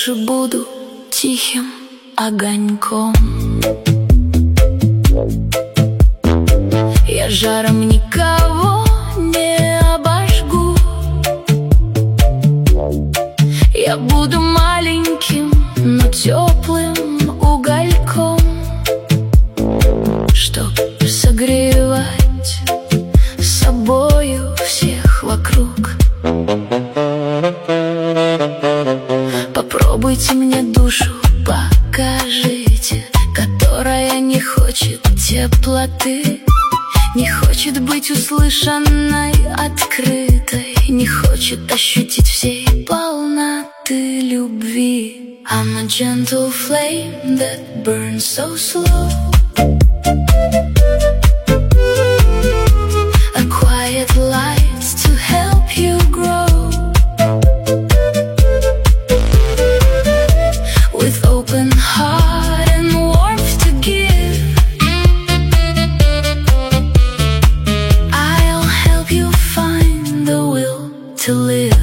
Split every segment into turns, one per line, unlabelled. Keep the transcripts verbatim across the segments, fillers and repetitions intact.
больше буду тихим огоньком. Я жаром никого не обожгу. Я буду маленьким, но теплым угольком, чтоб согревать собою всех вокруг. Попробуйте мне душу, покажите, которая не хочет теплоты, не хочет быть услышанной, открытой, не хочет ощутить всей полноты любви. I'm a gentle flame that burns so slow, a quiet light to help you grow, with open heart and warmth to give. I'll help you find the will to live.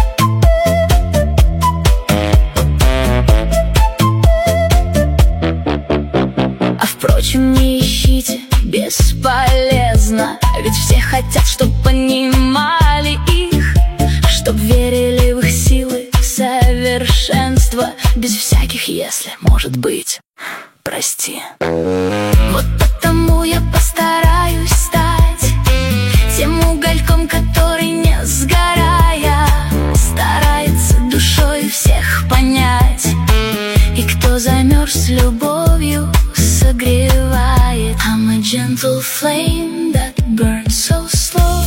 А впрочем, не ищите, бесполезно, ведь все хотят, чтоб понимали их, чтоб верили в их силы, в совершенство, без всяких «если», может быть, прости. Вот потому я постараюсь стать тем угольком, который, не сгорая, старается душой всех понять, и кто замерз, любовью согревает. I'm a gentle flame that burns so slow,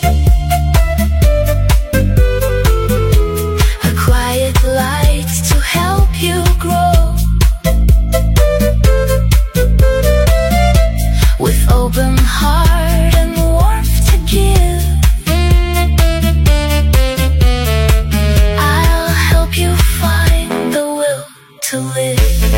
a quiet light to help you grow, with open heart and warmth to give. I'll help you find the will to live.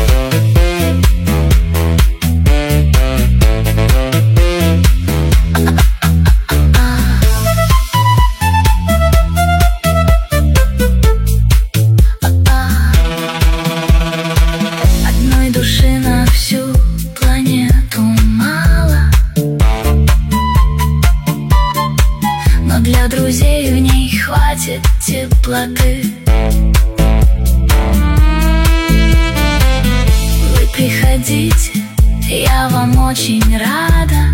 Одной души на всю планету мало, но для друзей в ней хватит теплоты. Вы приходите, я вам очень рада.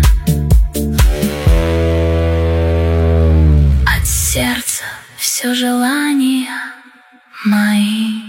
От сердца все желания мои.